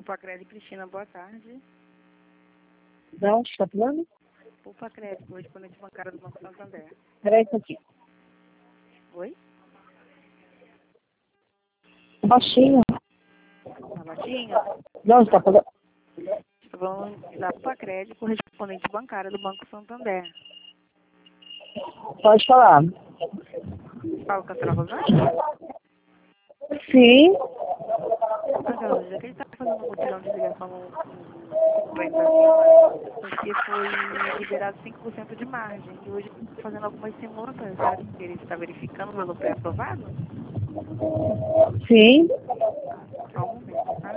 Pupacred, Cristina, boa tarde. Da onde está falando? Pupacred, correspondente bancário do Banco Santander. Peraí, isso aqui. Oi? Baixinho. Tá baixinho? De onde está falando? Estou falando da Pupacred, correspondente bancário do Banco Santander. Pode falar. Fala com a senhora Rosângela? Sim. Senhora Rosângela, que ele está fazendo um mutirão de ligação no banco da senhora, porque foi liberado 5% de margem. E hoje está fazendo algumas simulações. A senhora queria estar verificando o valor pré-aprovado? Sim. Só um momento, tá?